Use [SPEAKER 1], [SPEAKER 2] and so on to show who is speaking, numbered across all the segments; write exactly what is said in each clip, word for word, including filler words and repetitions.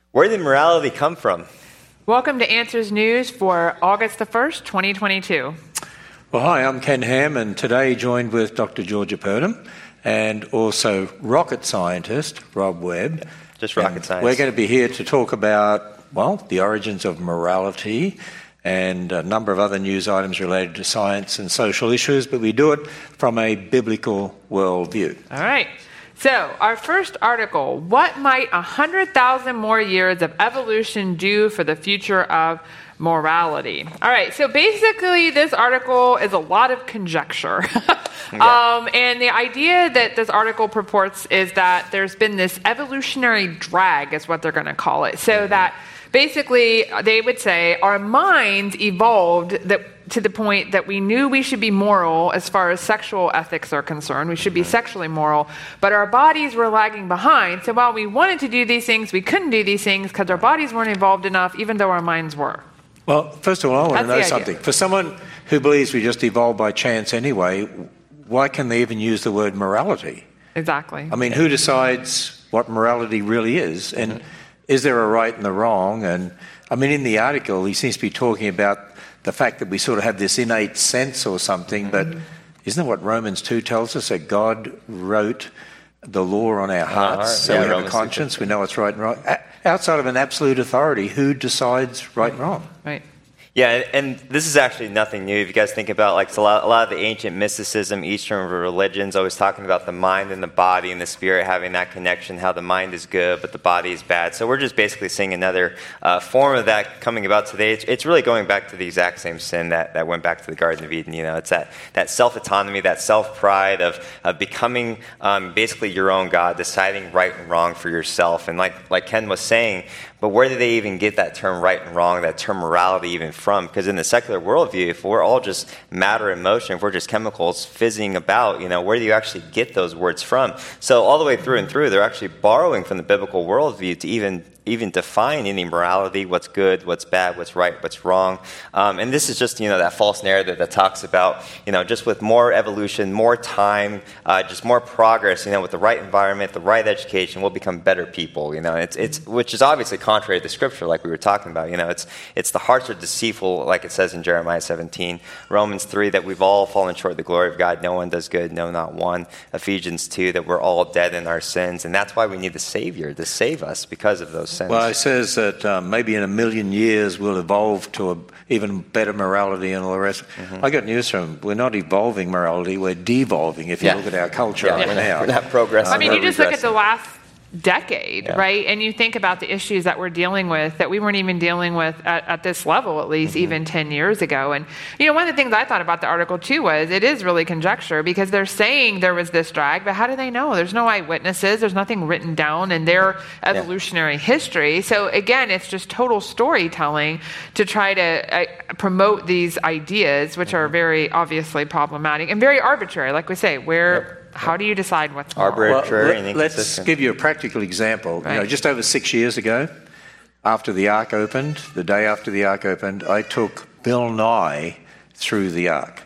[SPEAKER 1] Where did morality come from?
[SPEAKER 2] Welcome to Answers News for August the first, twenty twenty-two.
[SPEAKER 3] Well, hi, I'm Ken Ham, and today joined with Doctor Georgia Purdom and also rocket scientist Rob Webb.
[SPEAKER 1] Just rocket
[SPEAKER 3] and
[SPEAKER 1] science.
[SPEAKER 3] We're going to be here to talk about, well, the origins of morality and a number of other news items related to science and social issues, but we do it from a biblical worldview.
[SPEAKER 2] All right. So, our first article, what might one hundred thousand more years of evolution do for the future of morality? All right, so basically this article is a lot of conjecture.
[SPEAKER 1] yeah.
[SPEAKER 2] um, and the idea that this article purports is that there's been this evolutionary drag, is what they're going to call it. So mm-hmm. that basically they would say our minds evolved that to the point that we knew we should be moral as far as sexual ethics are concerned. We should be sexually moral, but our bodies were lagging behind. So while we wanted to do these things, we couldn't do these things because our bodies weren't evolved enough, even though our minds were.
[SPEAKER 3] Well, first of all, I want
[SPEAKER 2] That's
[SPEAKER 3] to know
[SPEAKER 2] the
[SPEAKER 3] something.
[SPEAKER 2] idea.
[SPEAKER 3] For someone who believes we just evolved by chance anyway, why can they even use the word morality?
[SPEAKER 2] Exactly.
[SPEAKER 3] I mean, who decides what morality really is? And mm-hmm. is there a right and a wrong? And I mean, in the article, he seems to be talking about the fact that we sort of have this innate sense or something, but isn't that what Romans two tells us, that God wrote the law on our hearts,
[SPEAKER 1] heart.
[SPEAKER 3] so
[SPEAKER 1] yeah,
[SPEAKER 3] we have
[SPEAKER 1] Romans
[SPEAKER 3] a conscience, we know what's right and wrong? Outside of an absolute authority, who decides right and wrong?
[SPEAKER 2] Right.
[SPEAKER 1] Yeah, and this is actually nothing new. If you guys think about, like, a lot, a lot of the ancient mysticism, Eastern religions, always talking about the mind and the body and the spirit having that connection, how the mind is good, but the body is bad. So we're just basically seeing another uh, form of that coming about today. It's, it's really going back to the exact same sin that, that went back to the Garden of Eden. You know, it's that, that self-autonomy, that self-pride of, of becoming um, basically your own God, deciding right and wrong for yourself. And like, like Ken was saying, but where did they even get that term right and wrong, that term morality even from? Because in the secular worldview, if we're all just matter and motion, if we're just chemicals fizzing about, you know, where do you actually get those words from? So all the way through and through, they're actually borrowing from the biblical worldview to even even define any morality, what's good, what's bad, what's right, what's wrong. Um, and this is just, you know, that false narrative that talks about, you know, just with more evolution, more time, uh, just more progress, you know, with the right environment, the right education, we'll become better people, you know, it's, it's, which is obviously contrary to Scripture, like we were talking about, you know, it's, it's the hearts are deceitful, like it says in Jeremiah seventeen, Romans three, that we've all fallen short of the glory of God, no one does good, no, not one, Ephesians two, that we're all dead in our sins, and that's why we need the Savior to save us because of those sins.
[SPEAKER 3] Well, it says that um, maybe in a million years we'll evolve to a even better morality and all the rest. Mm-hmm. I got news from him. We're not evolving morality, we're devolving, if you
[SPEAKER 1] yeah.
[SPEAKER 3] look at our culture
[SPEAKER 1] yeah.
[SPEAKER 3] right
[SPEAKER 1] yeah.
[SPEAKER 3] now.
[SPEAKER 1] We're not progressing.
[SPEAKER 2] I mean, you just look at the
[SPEAKER 1] regressing.
[SPEAKER 2] last decade,
[SPEAKER 1] yeah.
[SPEAKER 2] right? And you think about the issues that we're dealing with that we weren't even dealing with at, at this level, at least mm-hmm. even ten years ago. And, you know, one of the things I thought about the article too was it is really conjecture because they're saying there was this drag, but how do they know? There's no eyewitnesses. There's nothing written down in their evolutionary yeah. history. So again, it's just total storytelling to try to uh, promote these ideas, which mm-hmm. are very obviously problematic and very arbitrary. Like we say, where... Yep. How do you decide what's moral?
[SPEAKER 1] Arbitrary
[SPEAKER 3] well,
[SPEAKER 1] and
[SPEAKER 3] let's
[SPEAKER 1] inconsistent.
[SPEAKER 3] give you a practical example.
[SPEAKER 2] Right.
[SPEAKER 3] You know, just over six years ago, after the Ark opened, the day after the Ark opened, I took Bill Nye through the Ark.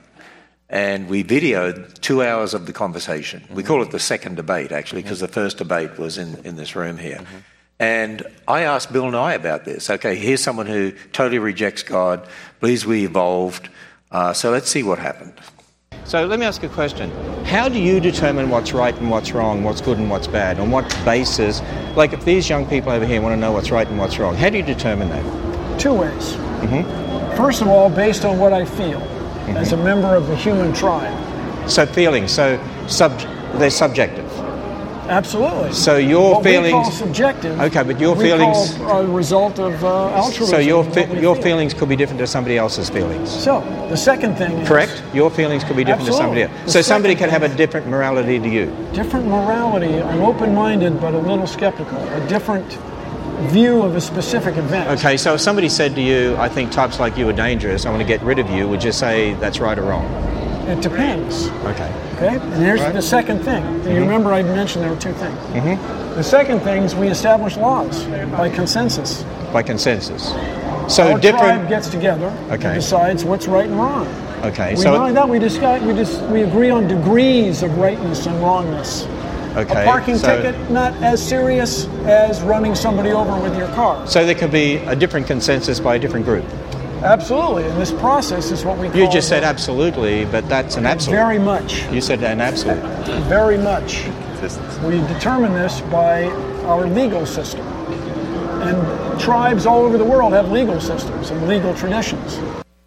[SPEAKER 3] And we videoed two hours of the conversation. Mm-hmm. We call it the second debate, actually, because mm-hmm. the first debate was in, in this room here. Mm-hmm. And I asked Bill Nye about this. Okay, here's someone who totally rejects God, believes we evolved. Uh, so let's see what happened.
[SPEAKER 4] So let me ask you a question. How do you determine what's right and what's wrong, what's good and what's bad? On what basis? Like if these young people over here want to know what's right and what's wrong, how do you determine that?
[SPEAKER 5] Two ways.
[SPEAKER 4] Mm-hmm.
[SPEAKER 5] First of all, based on what I feel mm-hmm. as a member of the human tribe.
[SPEAKER 4] So feelings, so sub- they're subjective.
[SPEAKER 5] Absolutely.
[SPEAKER 4] So your
[SPEAKER 5] what
[SPEAKER 4] feelings...
[SPEAKER 5] we call subjective.
[SPEAKER 4] Okay, but your
[SPEAKER 5] we
[SPEAKER 4] feelings...
[SPEAKER 5] call a result of uh, altruism.
[SPEAKER 4] So your fe- your
[SPEAKER 5] feel.
[SPEAKER 4] feelings could be different to somebody else's feelings.
[SPEAKER 5] So the second thing is...
[SPEAKER 4] Correct? Your feelings could be different
[SPEAKER 5] Absolutely.
[SPEAKER 4] to somebody else.
[SPEAKER 5] The
[SPEAKER 4] So somebody could
[SPEAKER 5] second
[SPEAKER 4] have a different morality to you.
[SPEAKER 5] Different morality. I'm open-minded but a little skeptical. A different view of a specific event.
[SPEAKER 4] Okay, so if somebody said to you, I think types like you are dangerous, I want to get rid of you, would you say that's right or wrong?
[SPEAKER 5] It depends.
[SPEAKER 4] Okay.
[SPEAKER 5] Okay? And here's right. the second thing. Mm-hmm. You remember I mentioned there were two things.
[SPEAKER 4] Mm-hmm.
[SPEAKER 5] The second thing is we establish laws by consensus.
[SPEAKER 4] By consensus. So
[SPEAKER 5] Our
[SPEAKER 4] different...
[SPEAKER 5] tribe gets together
[SPEAKER 4] okay.
[SPEAKER 5] and decides what's right and wrong.
[SPEAKER 4] Okay,
[SPEAKER 5] we
[SPEAKER 4] so...
[SPEAKER 5] Not only that, we, discuss, we, just, we agree on degrees of rightness and wrongness.
[SPEAKER 4] Okay,
[SPEAKER 5] A parking
[SPEAKER 4] so-
[SPEAKER 5] ticket, not as serious as running somebody over with your car.
[SPEAKER 4] So there could be a different consensus by a different group.
[SPEAKER 5] Absolutely, and this process is what we call...
[SPEAKER 4] You just said absolutely, but that's an absolute.
[SPEAKER 5] Very much,
[SPEAKER 4] You said an absolute.
[SPEAKER 5] very much.
[SPEAKER 1] Consistency.
[SPEAKER 5] We determine this by our legal system. And tribes all over the world have legal systems and legal traditions.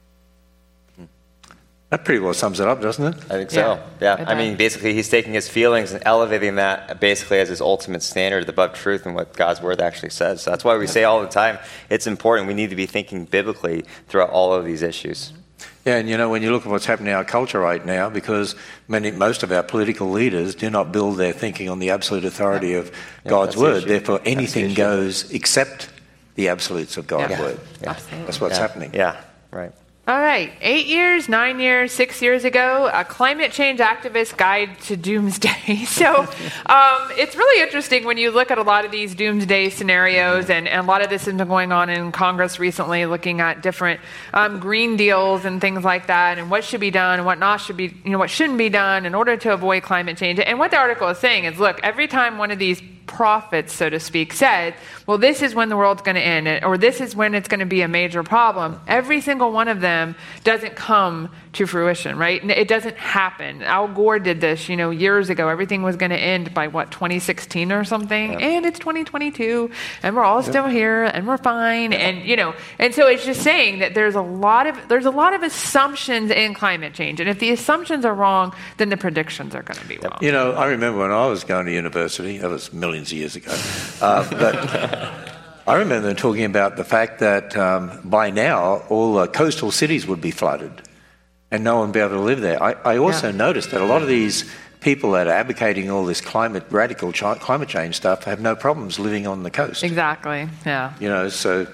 [SPEAKER 3] That pretty well sums it up, doesn't it?
[SPEAKER 1] I think so. Yeah.
[SPEAKER 2] it
[SPEAKER 1] I mean,
[SPEAKER 2] does.
[SPEAKER 1] basically, he's taking his feelings and elevating that basically as his ultimate standard above truth and what God's word actually says. So that's why we say all the time it's important. We need to be thinking biblically throughout all of these issues.
[SPEAKER 3] Yeah, and you know, when you look at what's happening in our culture right now, because many, most of our political leaders do not build their thinking on the absolute authority of
[SPEAKER 1] Yeah,
[SPEAKER 3] God's
[SPEAKER 1] that's the
[SPEAKER 3] word,
[SPEAKER 1] issue.
[SPEAKER 3] therefore
[SPEAKER 1] That's the
[SPEAKER 3] anything
[SPEAKER 1] issue.
[SPEAKER 3] goes except the absolutes of God's
[SPEAKER 2] Yeah.
[SPEAKER 3] word.
[SPEAKER 1] Yeah.
[SPEAKER 2] Absolutely.
[SPEAKER 3] That's what's
[SPEAKER 1] yeah.
[SPEAKER 3] happening.
[SPEAKER 1] Yeah, right.
[SPEAKER 2] All right, eight years, nine years, six years ago, a climate change activist guide to doomsday. So um, it's really interesting when you look at a lot of these doomsday scenarios, and, and a lot of this has been going on in Congress recently, looking at different um, green deals and things like that, and what should be done and what not should be, you know, what shouldn't be done in order to avoid climate change. And what the article is saying is, look, every time one of these prophets, so to speak, said, well, this is when the world's going to end, or this is when it's going to be a major problem, every single one of them doesn't come to fruition, right? It doesn't happen. Al Gore did this, you know, years ago. Everything was going to end by, what, twenty sixteen or something?
[SPEAKER 1] Yep.
[SPEAKER 2] And it's twenty twenty-two, and we're all still here, and we're fine, and, you know, and so it's just saying that there's a lot of, there's a lot of assumptions in climate change, and if the assumptions are wrong, then the predictions are going to be wrong.
[SPEAKER 3] You know, I remember when I was going to university, that was millions of years ago, uh, but I remember them talking about the fact that um, by now all the coastal cities would be flooded and no one would be able to live there. I, I also
[SPEAKER 2] Yeah.
[SPEAKER 3] noticed that a lot of these people that are advocating all this climate, radical ch- climate change stuff have no problems living on the coast.
[SPEAKER 2] Exactly, yeah.
[SPEAKER 3] You know, so,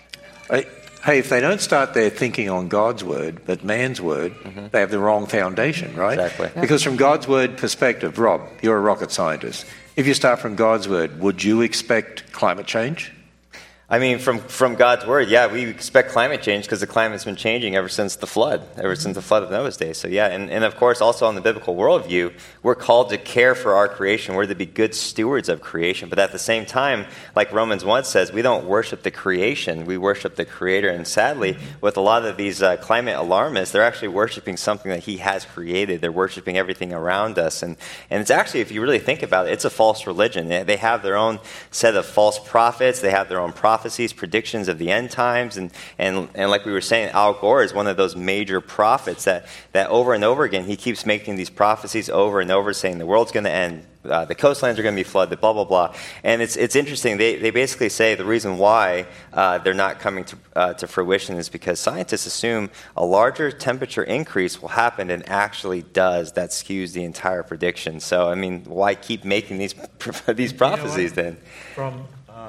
[SPEAKER 3] I, hey, if they don't start their thinking on God's word, but man's word, they have the wrong foundation, right?
[SPEAKER 1] Exactly. Yeah.
[SPEAKER 3] Because from God's word perspective, Rob, you're a rocket scientist. If you start from God's word, would you expect climate change?
[SPEAKER 1] I mean, from, from God's word, yeah, we expect climate change because the climate's been changing ever since the flood, ever since the flood of Noah's day. So, yeah, and, and of course, also on the biblical worldview, we're called to care for our creation. We're to be good stewards of creation. But at the same time, like Romans one says, we don't worship the creation, we worship the Creator. And sadly, with a lot of these uh, climate alarmists, they're actually worshiping something that He has created. They're worshiping everything around us. And, and it's actually, if you really think about it, it's a false religion. They, they have their own set of false prophets. They have their own prophets. Prophecies, predictions of the end times, and, and and like we were saying, Al Gore is one of those major prophets that, that over and over again, he keeps making these prophecies over and over, saying the world's going to end, uh, the coastlands are going to be flooded, blah, blah, blah. And it's it's interesting, they, they basically say the reason why uh, they're not coming to, uh, to fruition is because scientists assume a larger temperature increase will happen and actually does. That skews the entire prediction. So, I mean, why keep making these, these prophecies then?
[SPEAKER 3] From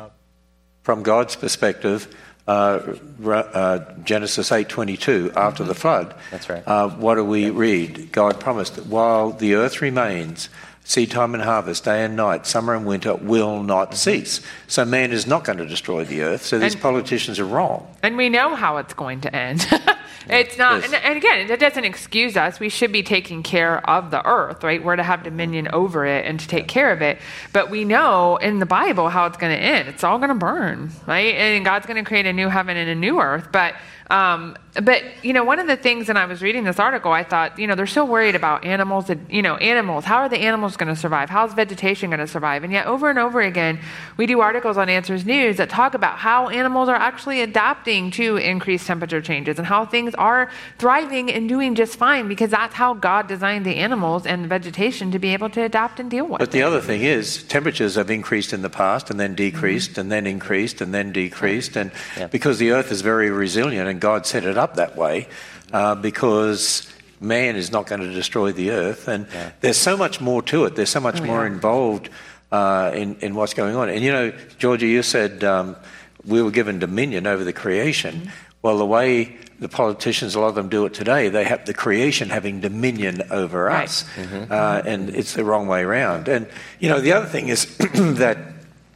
[SPEAKER 3] From God's perspective, uh, uh, Genesis eight twenty-two, after the flood,
[SPEAKER 1] That's right.
[SPEAKER 3] uh, what do we read? God promised that while the earth remains, seed time and harvest, day and night, summer and winter will not cease. So man is not going to destroy the earth, so these
[SPEAKER 2] And-
[SPEAKER 3] politicians are wrong.
[SPEAKER 2] And we know how it's going to end. It's not,
[SPEAKER 3] Yes.
[SPEAKER 2] and, and again, that doesn't excuse us. We should be taking care of the earth, right? We're to have dominion over it and to take care of it. But we know in the Bible how it's going to end. It's all going to burn, right? And God's going to create a new heaven and a new earth. But, um, but you know, one of the things, and I was reading this article, I thought, you know, they're so worried about animals. That, you know, animals. How are the animals going to survive? How's vegetation going to survive? And yet, over and over again, we do articles on Answers News that talk about how animals are actually adapting to increased temperature changes and how things are thriving and doing just fine because that's how God designed the animals and the vegetation to be able to adapt and deal with.
[SPEAKER 3] But the other thing is, temperatures have increased in the past and then decreased
[SPEAKER 2] Mm-hmm.
[SPEAKER 3] and then increased and then decreased. And
[SPEAKER 1] Yeah.
[SPEAKER 3] because the earth is very resilient and God set it up that way, uh, because man is not going to destroy the earth. And
[SPEAKER 1] Yeah.
[SPEAKER 3] there's so much more to it. There's so much
[SPEAKER 2] Oh,
[SPEAKER 3] more
[SPEAKER 2] yeah.
[SPEAKER 3] involved uh, in, in what's going on. And, you know, Georgia, you said um, we were given dominion over the creation.
[SPEAKER 2] Mm-hmm.
[SPEAKER 3] Well, the way the politicians, a lot of them do it today, they have the creation having dominion over
[SPEAKER 2] Right.
[SPEAKER 3] us. Uh, and it's the wrong way around. And, you know, the other thing is that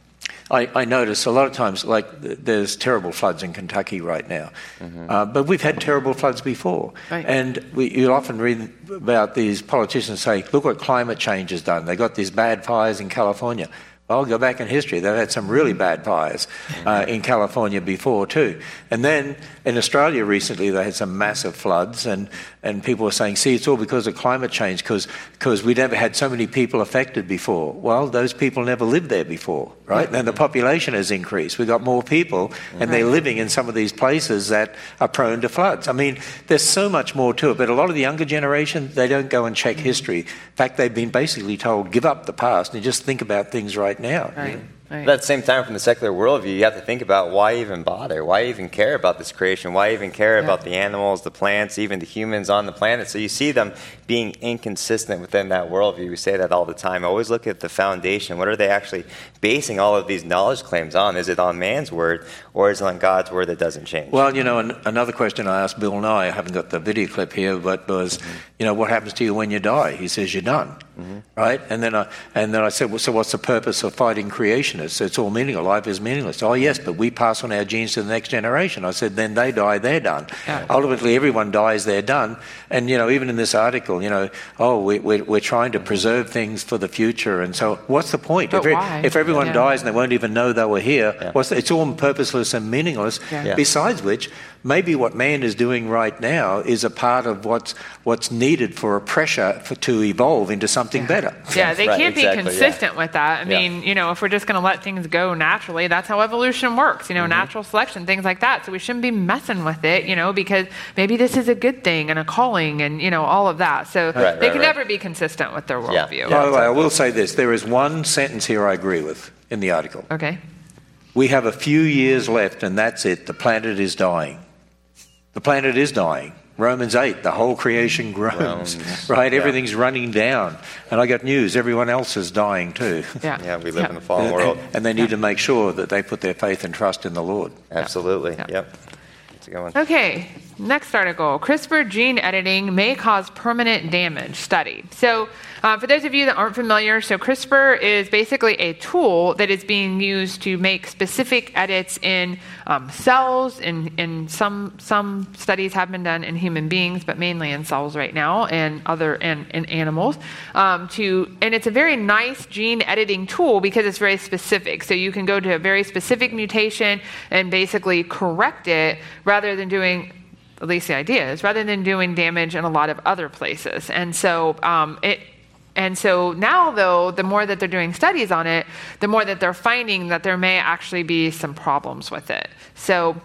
[SPEAKER 3] I, I notice a lot of times, like th- there's terrible floods in Kentucky right now, mm-hmm. uh, but we've had terrible floods before.
[SPEAKER 2] Right.
[SPEAKER 3] And we, you often read about these politicians say, look what climate change has done. They got these bad fires in California. Well, go back in history. They've had some really bad fires uh, in California before too. And then in Australia recently, they had some massive floods, and, and people were saying, see, it's all because of climate change, because because we never had so many people affected before. Well, those people never lived there before, right? And the population has increased. We've got more people, and they're living in some of these places that are prone to floods. I mean, there's so much more to it, but a lot of the younger generation, they don't go and check history. In fact, they've been basically told, give up the past and just think about things right now.
[SPEAKER 2] Right. Right.
[SPEAKER 1] But at the same time, from the secular worldview, you have to think about why even bother? Why even care about this creation? Why even care
[SPEAKER 2] yeah.
[SPEAKER 1] about the animals, the plants, even the humans on the planet? So you see them being inconsistent within that worldview. We say that all the time. Always look at the foundation. What are they actually basing all of these knowledge claims on? Is it on man's word, or is it on God's word that doesn't change?
[SPEAKER 3] Well, you know, an, another question I asked Bill Nye, I haven't got the video clip here, but was, mm-hmm. you know, what happens to you when you die? He says, you're done. Mm-hmm. Right? And then I and then I said, well, so what's the purpose of fighting creationists? It's all meaningless. Life is meaningless. Oh, yes, but we pass on our genes to the next generation. I said, then they die, they're done. Yeah. Ultimately, everyone dies, they're done. And, you know, even in this article, you know, oh, we, we're, we're trying to preserve things for the future. And so what's the point?
[SPEAKER 2] But
[SPEAKER 3] if,
[SPEAKER 2] why?
[SPEAKER 3] if everyone
[SPEAKER 2] yeah.
[SPEAKER 3] dies and they won't even know they were here,
[SPEAKER 1] yeah.
[SPEAKER 3] what's the, it's all purposeless and meaningless.
[SPEAKER 2] Yeah. Yeah.
[SPEAKER 3] Besides which, maybe what man is doing right now is a part of what's what's needed for a pressure for, to evolve into something
[SPEAKER 2] yeah.
[SPEAKER 3] better.
[SPEAKER 2] Yeah, they
[SPEAKER 1] right,
[SPEAKER 2] can't
[SPEAKER 1] exactly,
[SPEAKER 2] be consistent
[SPEAKER 1] yeah.
[SPEAKER 2] with that. I
[SPEAKER 1] yeah.
[SPEAKER 2] mean, you know, if we're just going to let things go naturally, that's how evolution works, you know, mm-hmm. natural selection, things like that. So we shouldn't be messing with it, you know, because maybe this is a good thing and a calling and, you know, all of that. So
[SPEAKER 1] right,
[SPEAKER 2] they
[SPEAKER 1] right,
[SPEAKER 2] can
[SPEAKER 1] right.
[SPEAKER 2] never be consistent with their
[SPEAKER 1] Yeah.
[SPEAKER 2] worldview.
[SPEAKER 3] By the way, I will say this. There is one sentence here I agree with in the article.
[SPEAKER 2] Okay.
[SPEAKER 3] We have a few years left and that's it. The planet is dying. The planet is dying. Romans eight, the whole creation groans,
[SPEAKER 1] Groans.
[SPEAKER 3] right?
[SPEAKER 1] Yeah.
[SPEAKER 3] Everything's running down. And I got news, everyone else is dying too.
[SPEAKER 2] Yeah.
[SPEAKER 1] Yeah, we live
[SPEAKER 2] yeah.
[SPEAKER 1] in a fallen
[SPEAKER 3] And,
[SPEAKER 1] world.
[SPEAKER 3] and they need
[SPEAKER 2] Yeah.
[SPEAKER 3] to make sure that they put their faith and trust in the Lord.
[SPEAKER 1] Absolutely.
[SPEAKER 2] Yeah.
[SPEAKER 1] Yep. That's a good one.
[SPEAKER 2] Okay, next article. CRISPR gene editing may cause permanent damage study. So uh, for those of you that aren't familiar, so CRISPR is basically a tool that is being used to make specific edits in um, cells, and in, in some some studies have been done in human beings, but mainly in cells right now, and other and, and animals. Um, to and it's a very nice gene editing tool because it's very specific. So you can go to a very specific mutation and basically correct it rather than doing, at least the idea is, rather than doing damage in a lot of other places. And so um, it, and so now, though, the more that they're doing studies on it, the more that they're finding that there may actually be some problems with it. So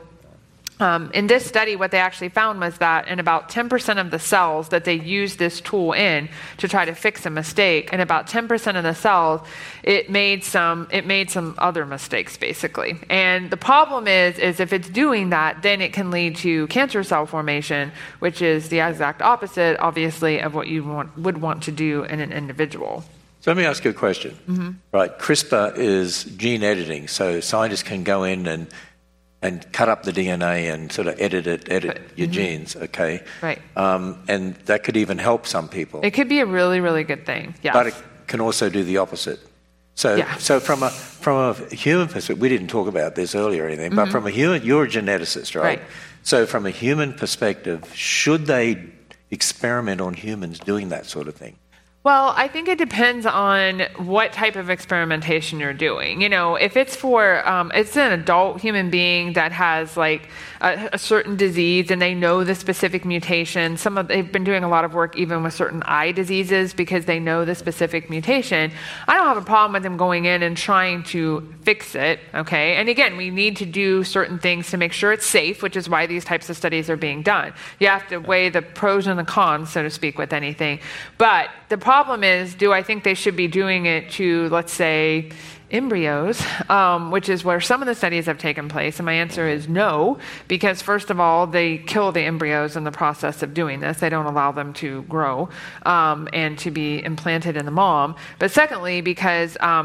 [SPEAKER 2] Um, in this study, what they actually found was that in about ten percent of the cells that they used this tool in to try to fix a mistake, in about ten percent of the cells, it made some it made some other mistakes, basically. And the problem is, is if it's doing that, then it can lead to cancer cell formation, which is the exact opposite, obviously, of what you want, would want to do in an individual.
[SPEAKER 3] So let me ask you a question.
[SPEAKER 2] Mm-hmm.
[SPEAKER 3] Right, CRISPR is gene editing, so scientists can go in and and cut up the D N A and sort of edit it, edit
[SPEAKER 2] But,
[SPEAKER 3] your
[SPEAKER 2] mm-hmm.
[SPEAKER 3] genes, okay?
[SPEAKER 2] Right.
[SPEAKER 3] Um, and that could even help some people.
[SPEAKER 2] It could be a really, really good thing. Yes.
[SPEAKER 3] But it can also do the opposite. So,
[SPEAKER 2] Yeah.
[SPEAKER 3] so from a from a human perspective, we didn't talk about this earlier or anything, but from a human, you're a geneticist, right?
[SPEAKER 2] Right.
[SPEAKER 3] So from a human perspective, should they experiment on humans doing that sort of thing?
[SPEAKER 2] Well, I think it depends on what type of experimentation you're doing. You know, if it's for, um, it's an adult human being that has like a, a certain disease and they know the specific mutation. Some of, they've been doing a lot of work even with certain eye diseases because they know the specific mutation. I don't have a problem with them going in and trying to fix it, okay? And again, we need to do certain things to make sure it's safe, which is why these types of studies are being done. You have to weigh the pros and the cons, so to speak, with anything. But the problem is, do I think they should be doing it to, let's say, embryos, um, which is where some of the studies have taken place? And my answer is no, because first of all, they kill the embryos in the process of doing this. They don't allow them to grow um, and to be implanted in the mom. But secondly, because um,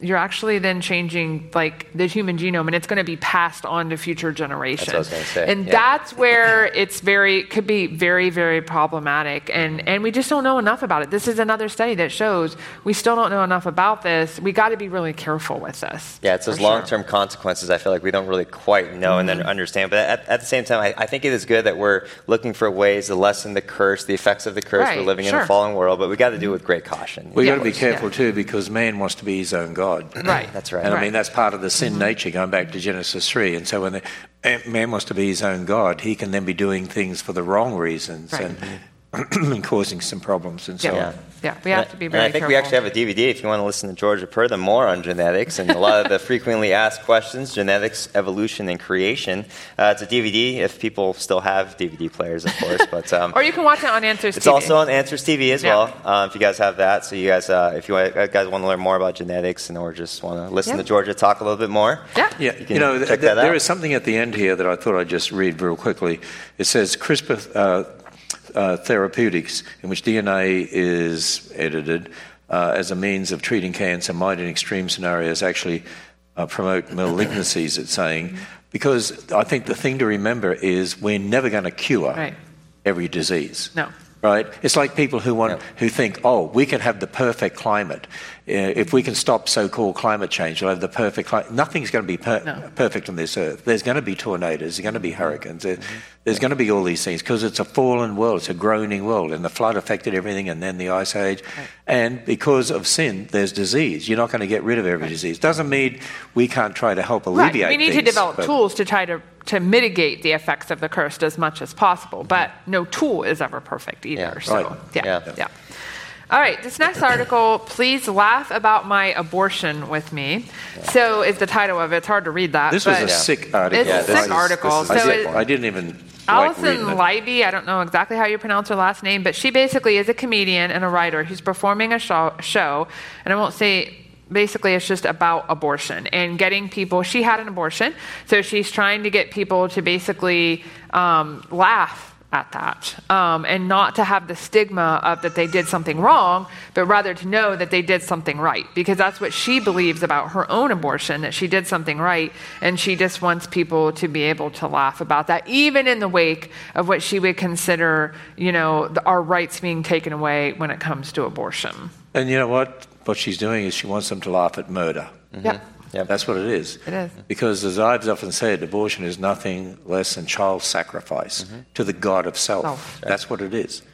[SPEAKER 2] you're actually then changing like the human genome, and it's going to be passed on to future generations.
[SPEAKER 1] That's what I was gonna say.
[SPEAKER 2] And
[SPEAKER 1] Yeah.
[SPEAKER 2] that's where it's very could be very, very problematic. And and we just don't know enough about it. This is another study that shows we still don't know enough about this. We got to be really careful with this.
[SPEAKER 1] Yeah, it's those
[SPEAKER 2] for sure.
[SPEAKER 1] long-term consequences I feel like we don't really quite know mm-hmm. and then understand. But at, at the same time, I, I think it is good that we're looking for ways to lessen the curse, the effects of the curse.
[SPEAKER 2] Right,
[SPEAKER 1] we're living
[SPEAKER 2] sure.
[SPEAKER 1] in a fallen world, but we got to do it with great caution.
[SPEAKER 3] We've
[SPEAKER 2] Yeah.
[SPEAKER 3] got to be careful
[SPEAKER 2] Yeah.
[SPEAKER 3] too, because man wants to be his own God.
[SPEAKER 2] Right.
[SPEAKER 1] That's right.
[SPEAKER 3] And I
[SPEAKER 2] Right.
[SPEAKER 3] mean, that's part of the sin nature, going back to Genesis three. And so when the man wants to be his own God, he can then be doing things for the wrong reasons
[SPEAKER 2] Right.
[SPEAKER 3] and, and causing some problems and so
[SPEAKER 2] Yeah.
[SPEAKER 3] on.
[SPEAKER 2] Yeah, we have to be
[SPEAKER 1] And
[SPEAKER 2] very
[SPEAKER 1] I think
[SPEAKER 2] careful.
[SPEAKER 1] we actually have a D V D if you want to listen to Georgia Pertha more on genetics and a lot of the frequently asked questions, genetics, evolution, and creation. Uh, it's a D V D if people still have D V D players, of course. But um,
[SPEAKER 2] Or you can watch it on Answers
[SPEAKER 1] it's
[SPEAKER 2] T V.
[SPEAKER 1] also on Answers T V as
[SPEAKER 2] Yeah.
[SPEAKER 1] well. Um, if you guys have that, so you guys, uh, if you want, uh, guys want to learn more about genetics and or just want to listen
[SPEAKER 2] Yeah.
[SPEAKER 1] to Georgia talk a little bit more,
[SPEAKER 2] Yeah.
[SPEAKER 3] Yeah,
[SPEAKER 1] You
[SPEAKER 3] you,
[SPEAKER 1] can
[SPEAKER 3] know,
[SPEAKER 1] check
[SPEAKER 3] th-
[SPEAKER 1] that
[SPEAKER 3] there
[SPEAKER 1] out.
[SPEAKER 3] is something at the end here that I thought I'd just read real quickly. It says CRISPR uh, uh, therapeutics, in which D N A is edited uh, as a means of treating cancer, might in extreme scenarios actually uh, promote malignancies, it's saying. Because I think the thing to remember is we're never going to cure
[SPEAKER 2] Right.
[SPEAKER 3] every disease.
[SPEAKER 2] No.
[SPEAKER 3] Right? It's like people who want,
[SPEAKER 1] Yep.
[SPEAKER 3] who think, oh, we can have the perfect climate. Uh, if we can stop so-called climate change, we'll have the perfect climate. Nothing's going to be per-
[SPEAKER 2] No.
[SPEAKER 3] perfect on this earth. There's going to be tornadoes. There's going to be hurricanes. There, there's going to be all these things because it's a fallen world. It's a groaning world. And the flood affected everything, and then the ice age.
[SPEAKER 2] Right.
[SPEAKER 3] And because of sin, there's disease. You're not going to get rid of every disease. Doesn't mean we can't try to help alleviate
[SPEAKER 2] Right. We need
[SPEAKER 3] things,
[SPEAKER 2] to develop
[SPEAKER 3] but-
[SPEAKER 2] tools to try to, to mitigate the effects of the curse as much as possible. But no tool is ever perfect either.
[SPEAKER 1] Yeah.
[SPEAKER 2] So,
[SPEAKER 3] Right.
[SPEAKER 2] yeah,
[SPEAKER 1] Yeah.
[SPEAKER 2] yeah. All right, this next article, please laugh about my abortion with me. So is the title of it. It's hard to read that.
[SPEAKER 3] This was
[SPEAKER 2] but
[SPEAKER 3] a sick article.
[SPEAKER 2] It's
[SPEAKER 1] Yeah,
[SPEAKER 2] a
[SPEAKER 1] this
[SPEAKER 2] sick
[SPEAKER 1] is-
[SPEAKER 2] article.
[SPEAKER 1] this is
[SPEAKER 3] I,
[SPEAKER 1] a
[SPEAKER 2] so
[SPEAKER 1] sick
[SPEAKER 2] it,
[SPEAKER 1] one.
[SPEAKER 3] I didn't even like
[SPEAKER 2] Allison
[SPEAKER 3] reading it.
[SPEAKER 2] Leiby, I don't know exactly how you pronounce her last name, but she basically is a comedian and a writer who's performing a show, show and I won't say, basically it's just about abortion and getting people, she had an abortion, so she's trying to get people to basically um, laugh at that um, and not to have the stigma of that they did something wrong, but rather to know that they did something right, because that's what she believes about her own abortion, that she did something right, and she just wants people to be able to laugh about that, even in the wake of what she would consider, you know, the, our rights being taken away when it comes to abortion.
[SPEAKER 3] And you know what? What she's doing is she wants them to laugh at murder.
[SPEAKER 2] Yeah.
[SPEAKER 1] Yep.
[SPEAKER 3] That's what it is.
[SPEAKER 2] It is.
[SPEAKER 3] Because as I've often said, abortion is nothing less than child sacrifice to the God of self.
[SPEAKER 2] Self.
[SPEAKER 3] That's what it is.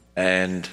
[SPEAKER 3] And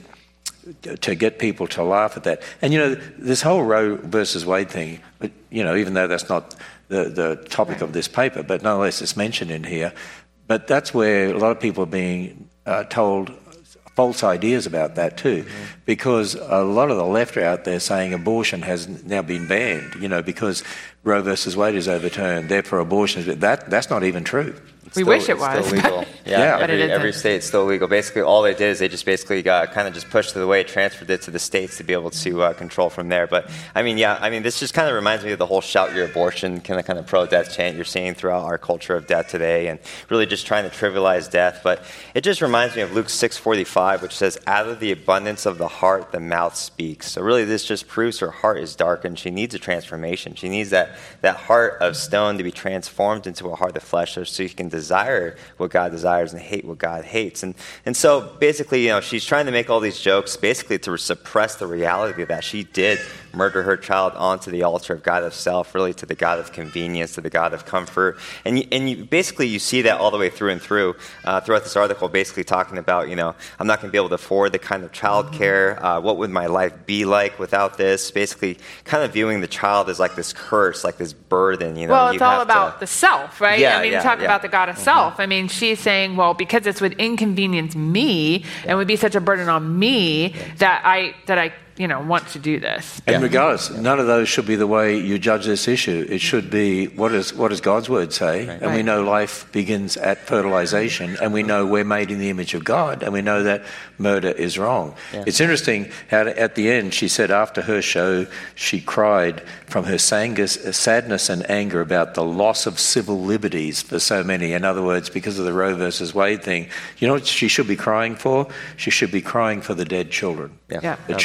[SPEAKER 3] to get people to laugh at that. And, you know, this whole Roe versus Wade thing, but, you know, even though that's not the, the topic of this paper, but nonetheless it's mentioned in here, but that's where a lot of people are being uh, told false ideas about that too, mm-hmm. because a lot of the left are out there saying abortion has now been banned, you know, because Roe versus Wade is overturned, therefore abortion is, that, that's not even true.
[SPEAKER 1] It's
[SPEAKER 2] We
[SPEAKER 1] still-
[SPEAKER 2] wish it
[SPEAKER 1] it's
[SPEAKER 2] was.
[SPEAKER 1] Still legal. Yeah,
[SPEAKER 3] Yeah.
[SPEAKER 2] But it
[SPEAKER 1] every,
[SPEAKER 2] isn't.
[SPEAKER 1] every state's still legal. Basically, all they did is they just basically got kind of just pushed it away, transferred it to the states to be able to uh, control from there. But I mean, yeah, I mean, this just kind of reminds me of the whole "shout your abortion" kind of kind of pro-death chant you're seeing throughout our culture of death today, and really just trying to trivialize death. But it just reminds me of Luke six forty-five, which says, "Out of the abundance of the heart, the mouth speaks." So really, this just proves her heart is darkened. She needs a transformation. She needs that that heart of stone to be transformed into a heart of flesh, so she can desire what God desires and hate what God hates. And and so basically, you know, she's trying to make all these jokes basically to suppress the reality that she did murder her child onto the altar of God of self, really to the God of convenience, to the God of comfort. And you, and you, basically you see that all the way through and through, uh, throughout this article, basically talking about, you know, I'm not going to be able to afford the kind of child care. Uh, what would my life be like without this? Basically kind of viewing the child as like this curse, like this burden, you know.
[SPEAKER 2] Well,
[SPEAKER 1] you
[SPEAKER 2] it's all
[SPEAKER 1] have
[SPEAKER 2] about
[SPEAKER 1] to,
[SPEAKER 2] the self, right?
[SPEAKER 1] Yeah,
[SPEAKER 2] I mean,
[SPEAKER 1] yeah,
[SPEAKER 2] talk
[SPEAKER 1] yeah.
[SPEAKER 2] about the God of self. I mean, she's saying, well, because this would inconvenience me and would be such a burden on me that I that I you know want to do this.
[SPEAKER 3] And
[SPEAKER 1] Yeah.
[SPEAKER 3] regardless, none of those should be the way you judge this issue. It should be, what, is, what does God's word say?
[SPEAKER 1] Right.
[SPEAKER 3] And we
[SPEAKER 2] Right.
[SPEAKER 3] know life begins at fertilization, and we know we're made in the image of God, and we know that murder is wrong.
[SPEAKER 1] Yeah.
[SPEAKER 3] It's interesting how at the end she said after her show she cried from her sangus, sadness and anger about the loss of civil liberties for so many. In other words, because of the Roe versus Wade thing. You know what she should be crying for? She should be crying for the dead children.
[SPEAKER 1] Yeah,
[SPEAKER 2] Yeah.
[SPEAKER 3] The children that have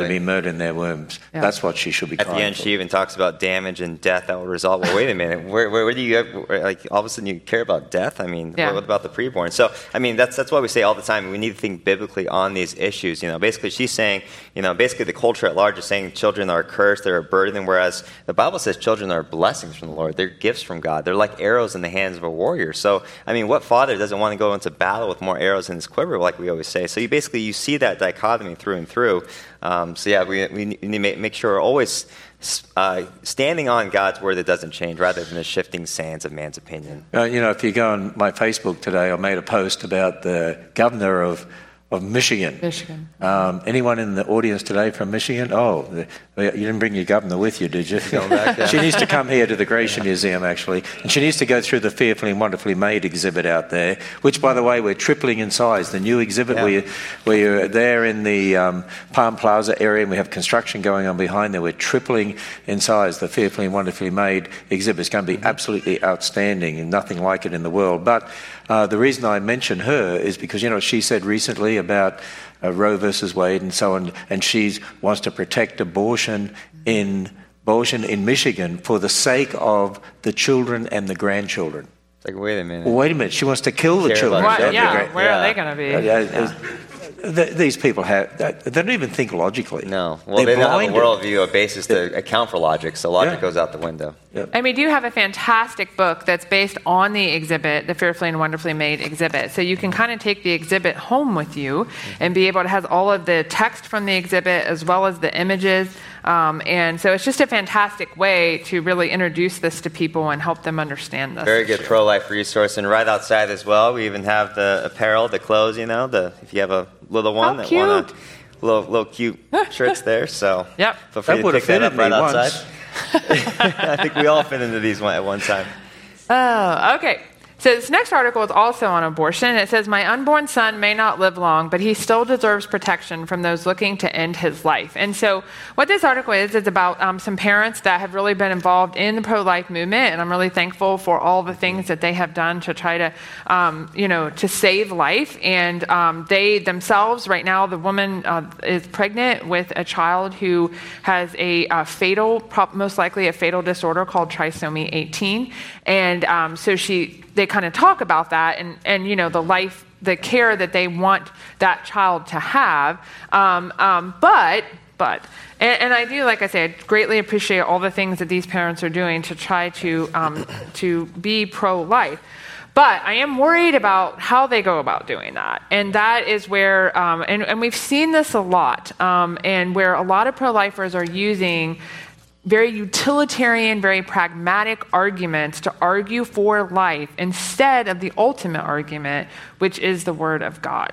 [SPEAKER 3] to be murdered in their wombs. Yeah. That's what she should be
[SPEAKER 1] At
[SPEAKER 3] crying
[SPEAKER 1] the end,
[SPEAKER 3] for.
[SPEAKER 1] she even talks about damage and death that will result. Well, wait a minute. Where, where, where do you have, like, all of a sudden you care about death? I mean, yeah. what, what about the preborn? So, I mean, that's that's why we say all the time, we need to think biblically on these issues. You know, basically she's saying, you know, basically the culture at large is saying children are cursed, they're a burden, whereas the Bible says children are blessings from the Lord. They're gifts from God. They're like arrows in the hands of a warrior. So, I mean, what father doesn't want to go into battle with more arrows in his quiver, like we always say? So you basically, you see that dichotomy through and through. Um, so yeah, we, we need to make, make sure we're always uh, standing on God's word that doesn't change, rather than the shifting sands of man's opinion.
[SPEAKER 3] Uh, you know, if you go on my Facebook today, I made a post about the governor of of Michigan.
[SPEAKER 2] Michigan.
[SPEAKER 3] Um, anyone in the audience today from Michigan? Oh, the, you didn't bring your governor with you, did you?
[SPEAKER 1] Back, yeah.
[SPEAKER 3] She needs to come here to the Gracian Museum, actually. And she needs to go through the Fearfully and Wonderfully Made exhibit out there, which, by the way, we're tripling in size. The new exhibit
[SPEAKER 1] yeah.
[SPEAKER 3] where, you, where you're there in the um, Palm Plaza area, and we have construction going on behind there. We're tripling in size. The Fearfully and Wonderfully Made exhibit is going to be absolutely outstanding and nothing like it in the world. But uh, the reason I mention her is because, you know, she said recently about uh, Roe versus Wade and so on, and she wants to protect abortion in abortion in Michigan for the sake of the children and the grandchildren.
[SPEAKER 1] It's like, wait a minute.
[SPEAKER 3] Well, wait a minute. She wants to kill the
[SPEAKER 1] Care
[SPEAKER 3] children.
[SPEAKER 1] about
[SPEAKER 2] What? Yeah,
[SPEAKER 3] gra-
[SPEAKER 2] where
[SPEAKER 1] yeah.
[SPEAKER 2] are they going to be?
[SPEAKER 3] Uh, yeah,
[SPEAKER 2] Yeah.
[SPEAKER 3] Th- these people have, they don't even think logically.
[SPEAKER 1] No. Well,
[SPEAKER 3] They're
[SPEAKER 1] they don't have a
[SPEAKER 3] blinded.
[SPEAKER 1] worldview, a basis to account for logic, so logic
[SPEAKER 3] Yeah.
[SPEAKER 1] goes out the window.
[SPEAKER 2] And we do have a fantastic book that's based on the exhibit, the Fearfully and Wonderfully Made exhibit. So you can kind of take the exhibit home with you and be able to have all of the text from the exhibit as well as the images. Um, and so it's just a fantastic way to really introduce this to people and help them understand this.
[SPEAKER 1] Very good pro-life resource. And right outside as well, we even have the apparel, the clothes, you know, the if you have a little one
[SPEAKER 2] How
[SPEAKER 1] that
[SPEAKER 2] cute.
[SPEAKER 1] want a little, little cute shirts there. So
[SPEAKER 2] Yep.
[SPEAKER 1] feel free
[SPEAKER 3] That
[SPEAKER 1] to
[SPEAKER 3] would
[SPEAKER 1] pick
[SPEAKER 3] have
[SPEAKER 1] that up
[SPEAKER 3] fitted
[SPEAKER 1] right
[SPEAKER 3] me
[SPEAKER 1] outside.
[SPEAKER 3] once.
[SPEAKER 1] I think we all fit into these one, at one time.
[SPEAKER 2] Oh, okay. So this next article is also on abortion. It says, my unborn son may not live long, but he still deserves protection from those looking to end his life. And so what this article is, is about um, some parents that have really been involved in the pro-life movement, and I'm really thankful for all the things that they have done to try to, um, you know, to save life. And um, they themselves, right now, the woman uh, is pregnant with a child who has a uh, fatal, most likely a fatal disorder called trisomy eighteen. And um, so she... they kind of talk about that and, and, you know, the life, the care that they want that child to have. Um, um, but, but, and, and I do, like I said, greatly appreciate all the things that these parents are doing to try to, um, to be pro-life. But I am worried about how they go about doing that. And that is where, um, and, and we've seen this a lot, um, and where a lot of pro-lifers are using very utilitarian, very pragmatic arguments to argue for life instead of the ultimate argument, which is the Word of God.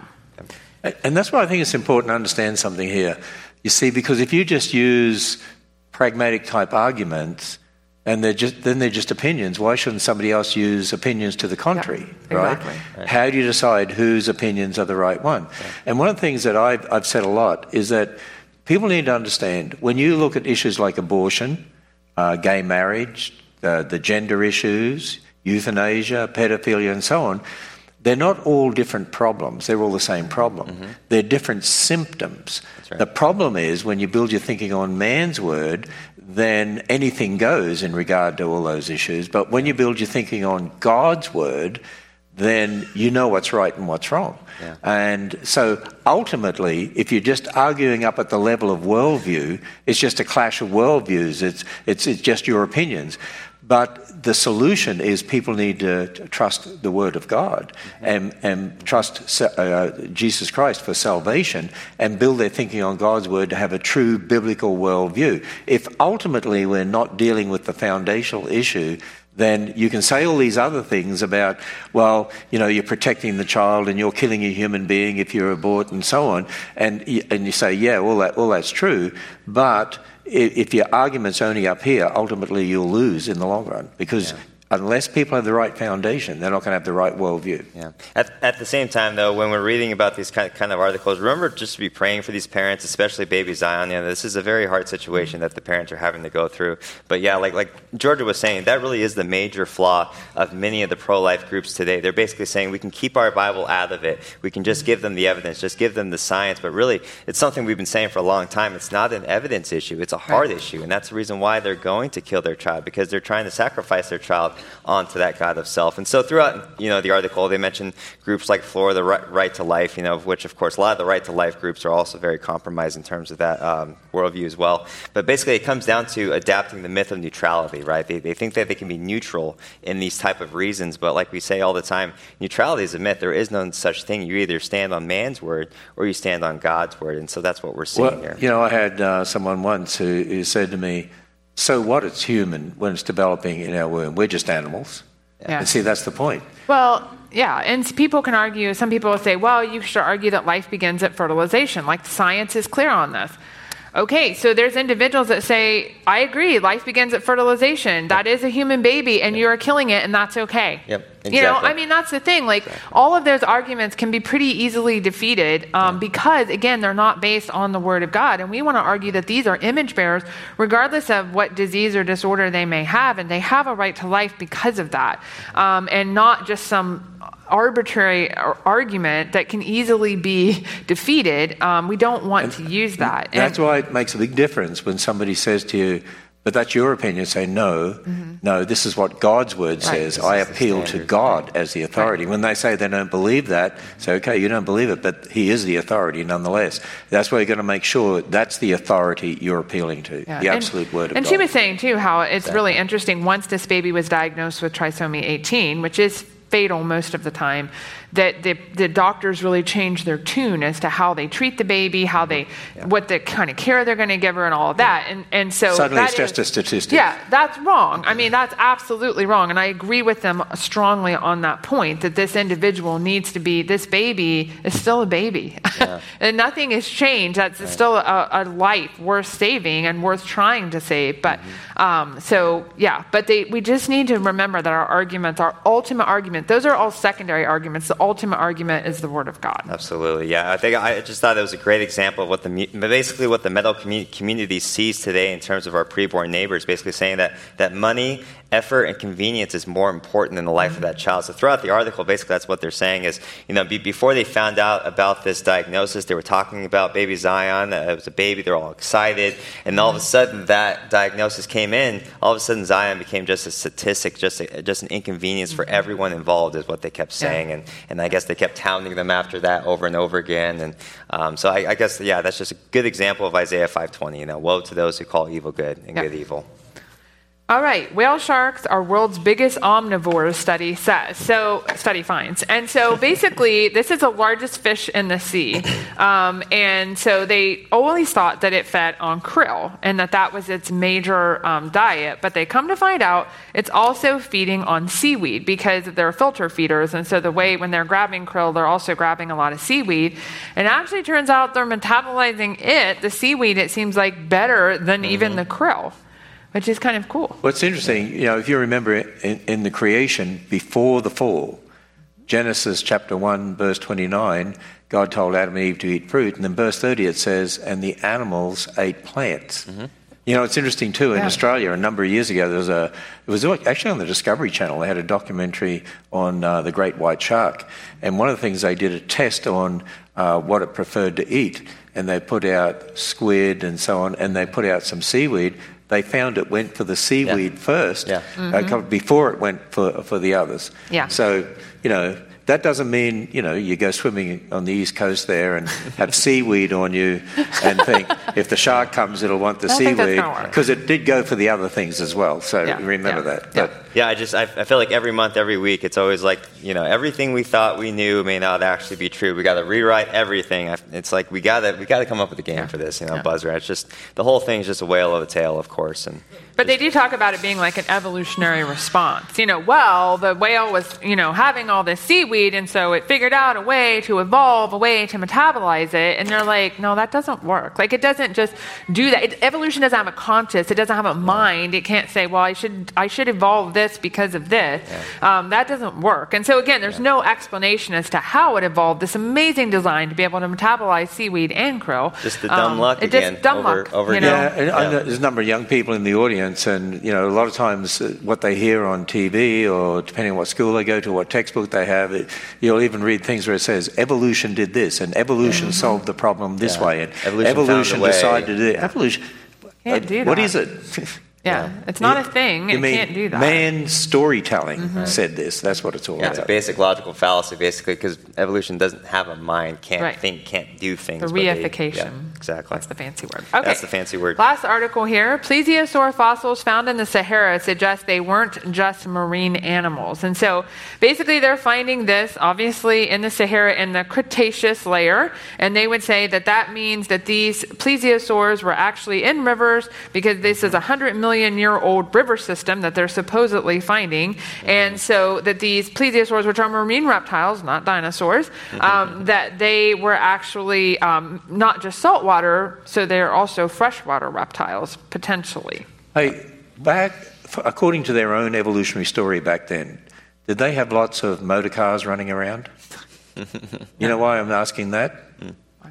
[SPEAKER 3] And that's why I think it's important to understand something here. You see, because if you just use pragmatic type arguments, and they're just, then they're just opinions, why shouldn't somebody else use opinions to the contrary,
[SPEAKER 2] yeah,
[SPEAKER 3] right?
[SPEAKER 2] exactly.
[SPEAKER 1] Right.
[SPEAKER 3] How do you decide whose opinions are the right one? Yeah. And one of the things that I've, I've said a lot is that people need to understand, when you look at issues like abortion, uh, gay marriage, uh, the gender issues, euthanasia, pedophilia, and so on, they're not all different problems. They're all the same problem. Mm-hmm. They're different symptoms. Right. The problem is when you build your thinking on man's word, then anything goes in regard to all those issues. But when you build your thinking on God's word, then you know what's right and what's wrong. Yeah. And so ultimately, if you're just arguing up at the level of worldview, it's just a clash of worldviews. It's, it's, it's just your opinions. But the solution is people need to trust the Word of God and, and trust uh, Jesus Christ for salvation and build their thinking on God's Word to have a true biblical worldview. If ultimately we're not dealing with the foundational issue, then you can say all these other things about, well, you know, you're protecting the child and you're killing a human being if you abort and so on. And, and you say, yeah, all that, all that's true. But if your argument's only up here, ultimately you'll lose in the long run because unless people have the right foundation, they're not going to have the right worldview.
[SPEAKER 1] Yeah. At, at the same time, though, when we're reading about these kind of, kind of articles, remember just to be praying for these parents, especially baby Zion. You know, this is a very hard situation that the parents are having to go through. But yeah, like like Georgia was saying, that really is the major flaw of many of the pro-life groups today. They're basically saying we can keep our Bible out of it. We can just give them the evidence, just give them the science. But really, it's something we've been saying for a long time. It's not an evidence issue. It's a heart right. issue. And that's the reason why they're going to kill their child, because they're trying to sacrifice their child onto that God of self. And so throughout, you know, the article, they mentioned groups like Florida Right, right to Life, you know, of which, of course, a lot of the Right to Life groups are also very compromised in terms of that um, worldview as well. But basically, it comes down to adapting the myth of neutrality, right? They, they think that they can be neutral in these type of reasons, but like we say all the time, neutrality is a myth. There is no such thing. You either stand on man's word or you stand on God's word, and so that's what we're seeing
[SPEAKER 3] well,
[SPEAKER 1] here.
[SPEAKER 3] You know, I had uh, someone once who, who said to me, so what, it's human when it's developing in our womb? We're just animals.
[SPEAKER 2] Yeah.
[SPEAKER 3] And see, that's the point.
[SPEAKER 2] Well, yeah, and people can argue, some people will say, well, you should argue that life begins at fertilization, like science is clear on this. Okay, so there's individuals that say, I agree, life begins at fertilization. That is a human baby, and you're killing it, and that's okay.
[SPEAKER 1] Yep, exactly.
[SPEAKER 2] You know, I mean, that's the thing. Like, exactly. all of those arguments can be pretty easily defeated um, yeah. because, again, they're not based on the Word of God. And we want to argue that these are image bearers, regardless of what disease or disorder they may have, and they have a right to life because of that, um, and not just some arbitrary argument that can easily be defeated. Um, we don't want and to use that.
[SPEAKER 3] That's
[SPEAKER 2] and,
[SPEAKER 3] why it makes a big difference when somebody says to you, but that's your opinion. Say, no, mm-hmm. no, this is what God's word right. says. This I appeal to God right. as the authority. Right. When they say they don't believe that, say, okay, you don't believe it, but he is the authority nonetheless. That's why you're going to make sure that's the authority you're appealing to, yeah. the absolute
[SPEAKER 2] and,
[SPEAKER 3] word of
[SPEAKER 2] and
[SPEAKER 3] God.
[SPEAKER 2] And she was saying, too, how it's
[SPEAKER 3] exactly.
[SPEAKER 2] really interesting. Once this baby was diagnosed with trisomy eighteen, which is fatal most of the time, that the, the doctors really change their tune as to how they treat the baby, how they, yeah. what the kind of care they're going to give her and all of that. And and so
[SPEAKER 3] suddenly
[SPEAKER 2] that
[SPEAKER 3] it's just
[SPEAKER 2] is,
[SPEAKER 3] a statistic.
[SPEAKER 2] Yeah, that's wrong. I mean, that's absolutely wrong. And I agree with them strongly on that point, that this individual needs to be, this baby is still a baby. Yeah. And nothing has changed. That's right. still a, a life worth saving and worth trying to save. But mm-hmm. um, so, yeah, but they, we just need to remember that our arguments, our ultimate argument, those are all secondary arguments. The ultimate argument is the Word of God.
[SPEAKER 1] Absolutely, yeah. I think I just thought it was a great example of what the basically what the medical community, community sees today in terms of our preborn neighbors. Basically saying that that money, effort, and convenience is more important than the life mm-hmm. of that child. So throughout the article, basically that's what they're saying is, you know, be, before they found out about this diagnosis, they were talking about baby Zion. Uh, it was a baby. They're all excited, and all of a sudden that diagnosis came in. All of a sudden Zion became just a statistic, just a, just an inconvenience mm-hmm. for everyone involved, is what they kept saying. Yeah. And and I guess they kept hounding them after that over and over again. And um, so I, I guess, yeah, that's just a good example of Isaiah five twenty. You know, woe to those who call evil good and yeah. good evil.
[SPEAKER 2] All right, whale sharks are world's biggest omnivores, study says. So, study finds. And so basically, this is the largest fish in the sea. Um, and so they always thought that it fed on krill and that that was its major um, diet. But they come to find out it's also feeding on seaweed because they're filter feeders. And so the way when they're grabbing krill, they're also grabbing a lot of seaweed. And actually turns out they're metabolizing it, the seaweed, it seems like better than mm-hmm. even the krill, which is kind of cool.
[SPEAKER 3] What's interesting, you know, if you remember in, in the creation before the fall, Genesis chapter one, verse twenty-nine, God told Adam and Eve to eat fruit, and then verse thirty it says, and the animals ate plants. Mm-hmm. You know, it's interesting too, in yeah. Australia a number of years ago, there was a, it was actually on the Discovery Channel, they had a documentary on uh, the great white shark, and one of the things they did a test on uh, what it preferred to eat, and they put out squid and so on, and they put out some seaweed. They found it went for the seaweed yeah. first
[SPEAKER 1] yeah.
[SPEAKER 3] mm-hmm. uh, before it went for for the others.
[SPEAKER 2] Yeah.
[SPEAKER 3] So, you know, that doesn't mean, you know, you go swimming on the East Coast there and have seaweed on you and think if the shark comes, it'll want the seaweed. Because it did go for the other things as well. So yeah. remember
[SPEAKER 2] yeah.
[SPEAKER 3] that.
[SPEAKER 1] Yeah.
[SPEAKER 3] But,
[SPEAKER 1] yeah, I just, I, I feel like every month, every week, it's always like, you know, everything we thought we knew may not actually be true. We got to rewrite everything. It's like we got to we got to come up with a game yeah. for this, you know, yeah. Buzz Rat. It's just, the whole thing is just a whale of a tale, of course. And
[SPEAKER 2] But they do talk about it being like an evolutionary response. You know, well, the whale was, you know, having all this seaweed, and so it figured out a way to evolve, a way to metabolize it. And they're like, no, that doesn't work. Like, it doesn't just do that. It, evolution doesn't have a conscious. It doesn't have a mind. It can't say, well, I should I should evolve this because of this. Yeah. Um, that doesn't work. And so, again, there's yeah. no explanation as to how it evolved this amazing design to be able to metabolize seaweed and krill.
[SPEAKER 1] Just the dumb um, luck
[SPEAKER 2] it
[SPEAKER 1] again.
[SPEAKER 2] Just dumb
[SPEAKER 1] over,
[SPEAKER 2] luck.
[SPEAKER 1] Over
[SPEAKER 2] you know?
[SPEAKER 3] Yeah, and
[SPEAKER 1] yeah.
[SPEAKER 3] I know there's a number of young people in the audience. And, you know, a lot of times uh, what they hear on T V, or depending on what school they go to, what textbook they have, it, you'll even read things where it says evolution did this and evolution mm-hmm. solved the problem this
[SPEAKER 1] yeah.
[SPEAKER 3] way and
[SPEAKER 1] evolution,
[SPEAKER 3] evolution
[SPEAKER 1] found a
[SPEAKER 3] decided
[SPEAKER 1] way.
[SPEAKER 3] to do it. Evolution,
[SPEAKER 2] Can't
[SPEAKER 3] uh,
[SPEAKER 2] do
[SPEAKER 3] what
[SPEAKER 2] that.
[SPEAKER 3] is it?
[SPEAKER 2] Yeah, it's not
[SPEAKER 3] you,
[SPEAKER 2] a thing.
[SPEAKER 3] You
[SPEAKER 2] It
[SPEAKER 3] mean
[SPEAKER 2] can't do that.
[SPEAKER 3] man's storytelling
[SPEAKER 2] mm-hmm.
[SPEAKER 3] said this. That's what it's all
[SPEAKER 1] Yeah,
[SPEAKER 3] about.
[SPEAKER 1] it's a basic logical fallacy, basically, because evolution doesn't have a mind, can't
[SPEAKER 2] Right.
[SPEAKER 1] think, can't do things.
[SPEAKER 2] The
[SPEAKER 1] but they-
[SPEAKER 2] reification.
[SPEAKER 1] yeah, exactly.
[SPEAKER 2] That's the fancy word. Okay.
[SPEAKER 1] That's the fancy word.
[SPEAKER 2] Last article here. Plesiosaur fossils found in the Sahara suggest they weren't just marine animals. And so basically they're finding this, obviously, in the Sahara in the Cretaceous layer. And they would say that that means that these plesiosaurs were actually in rivers, because this is a one hundred million year old river system that they're supposedly finding. And so that these plesiosaurs, which are marine reptiles, not dinosaurs, um, that they were actually um, not just saltwater, so they're also freshwater reptiles, potentially.
[SPEAKER 3] Hey, back, according to their own evolutionary story back then, did they have lots of motor cars running around? You know why I'm asking that?
[SPEAKER 2] Why?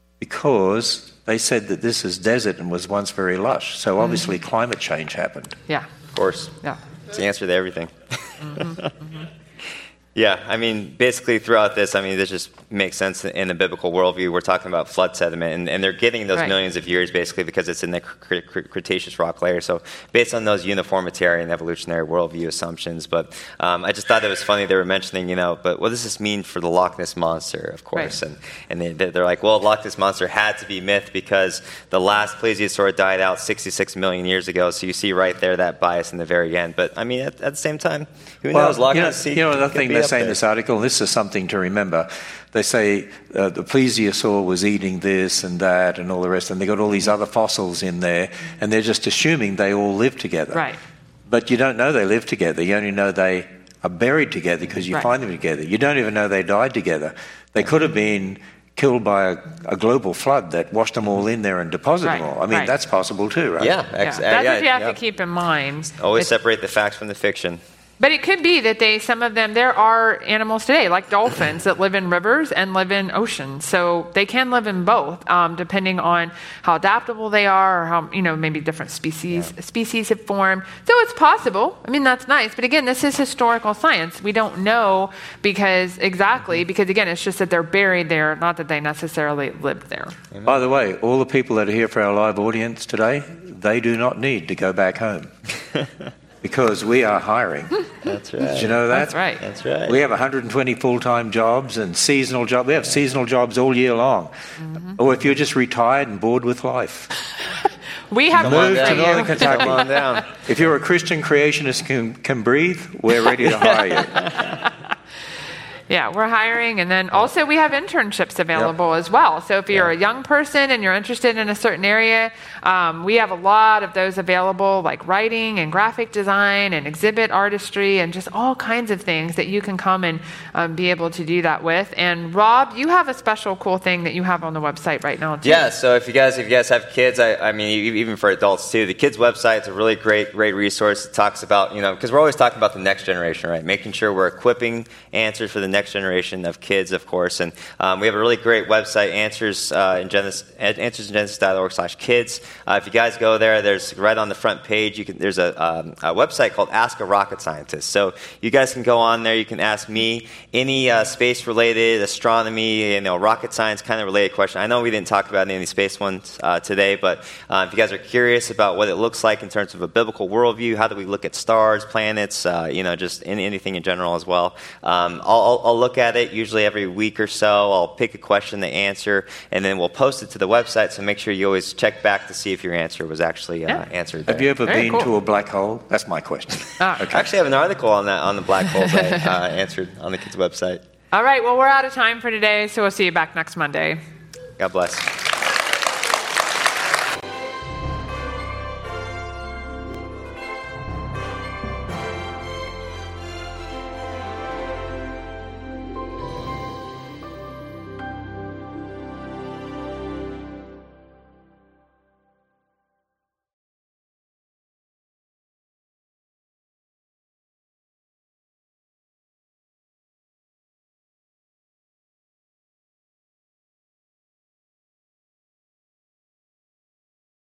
[SPEAKER 3] Because they said that this is desert and was once very lush. So obviously mm-hmm. climate change happened.
[SPEAKER 2] Yeah.
[SPEAKER 1] Of course.
[SPEAKER 2] Yeah.
[SPEAKER 1] It's the answer to everything.
[SPEAKER 2] Mm-hmm, mm-hmm.
[SPEAKER 1] Yeah, I mean, basically throughout this, I mean, this just makes sense in the biblical worldview. We're talking about flood sediment, and, and they're getting those
[SPEAKER 2] right. millions
[SPEAKER 1] of years basically because it's in the cr- cr- Cretaceous rock layer. So based on those uniformitarian evolutionary worldview assumptions. But um, I just thought it was funny they were mentioning, you know, but what does this mean for the Loch Ness Monster, of course?
[SPEAKER 2] Right.
[SPEAKER 1] And, and they, they're like, well, Loch Ness Monster had to be myth because the last plesiosaur died out sixty-six million years ago. So you see right there that bias in the very end. But I mean, at, at the same time, who
[SPEAKER 3] well,
[SPEAKER 1] knows? Loch
[SPEAKER 3] you know,
[SPEAKER 1] Ness
[SPEAKER 3] you know another thing they say in
[SPEAKER 1] there.
[SPEAKER 3] this article, this is something to remember. They say uh, the plesiosaur was eating this and that and all the rest, and they got all these other fossils in there, and they're just assuming they all live together.
[SPEAKER 2] Right.
[SPEAKER 3] But you don't know they live together. You only know they are buried together because you
[SPEAKER 2] right.
[SPEAKER 3] find them together. You don't even know they died together. They could have been killed by a, a global flood that washed them all in there and deposited
[SPEAKER 2] right.
[SPEAKER 3] them all. I mean,
[SPEAKER 2] right.
[SPEAKER 3] that's possible too, right?
[SPEAKER 1] Yeah,
[SPEAKER 2] yeah.
[SPEAKER 1] ex-
[SPEAKER 2] That's
[SPEAKER 1] yeah,
[SPEAKER 2] what you have
[SPEAKER 1] yeah.
[SPEAKER 2] to keep in mind.
[SPEAKER 1] Always
[SPEAKER 2] It's,
[SPEAKER 1] separate the facts from the fiction.
[SPEAKER 2] But it could be that they, some of them, there are animals today, like dolphins, that live in rivers and live in oceans. So they can live in both, um, depending on how adaptable they are, or how, you know, maybe different species yeah. species have formed. So it's possible. I mean, that's nice. But again, this is historical science. We don't know because exactly, because again, it's just that they're buried there, not that they necessarily lived there.
[SPEAKER 3] Amen. By the way, all the people that are here for our live audience today, they do not need to go back home. Because we are hiring.
[SPEAKER 1] That's right.
[SPEAKER 3] Did you know that?
[SPEAKER 2] That's right.
[SPEAKER 1] That's right.
[SPEAKER 3] We have one hundred twenty full-time jobs and seasonal jobs. We have seasonal jobs all year long. Mm-hmm. Or if you're just retired and bored with life.
[SPEAKER 2] We have
[SPEAKER 3] Move
[SPEAKER 2] work
[SPEAKER 3] to
[SPEAKER 2] for
[SPEAKER 3] Northern
[SPEAKER 2] you.
[SPEAKER 3] Kentucky.
[SPEAKER 1] Come on down.
[SPEAKER 3] If you're a Christian creationist can, can breathe, we're ready to hire you.
[SPEAKER 2] Yeah, we're hiring, and then also we have internships available yep. as well. So if you're yeah. a young person and you're interested in a certain area, um, we have a lot of those available, like writing and graphic design and exhibit artistry and just all kinds of things that you can come and um, be able to do that with. And Rob, you have a special cool thing that you have on the website right now too.
[SPEAKER 1] Yeah, so if you guys if you guys have kids, I, I mean, even for adults too, the kids' website is a really great great resource. It talks about, you know, because we're always talking about the next generation, right? Making sure we're equipping answers for the next generation of kids, of course. And um, we have a really great website, answers uh, in Genesis, answers in genesis dot org slash kids. Uh, if you guys go there, there's right on the front page, you can there's a, um, a website called Ask a Rocket Scientist. So you guys can go on there. You can ask me any uh, space-related, astronomy, you know, rocket science kind of related question. I know we didn't talk about any of these space ones uh, today, but uh, if you guys are curious about what it looks like in terms of a biblical worldview, how do we look at stars, planets, uh, you know, just any, anything in general as well, um, I'll, I'll, I'll look at it usually every week or so. I'll pick a question to answer, and then we'll post it to the website, so make sure you always check back to see if your answer was actually uh,
[SPEAKER 2] yeah.
[SPEAKER 1] answered there.
[SPEAKER 3] Have you ever
[SPEAKER 2] Very
[SPEAKER 3] been
[SPEAKER 2] cool.
[SPEAKER 3] to a black hole? That's my question.
[SPEAKER 2] Ah.
[SPEAKER 3] Okay.
[SPEAKER 1] I actually have an article on that, on the black holes I uh, answered on the kids' website.
[SPEAKER 2] All right, well, we're out of time for today, so we'll see you back next Monday.
[SPEAKER 1] God bless.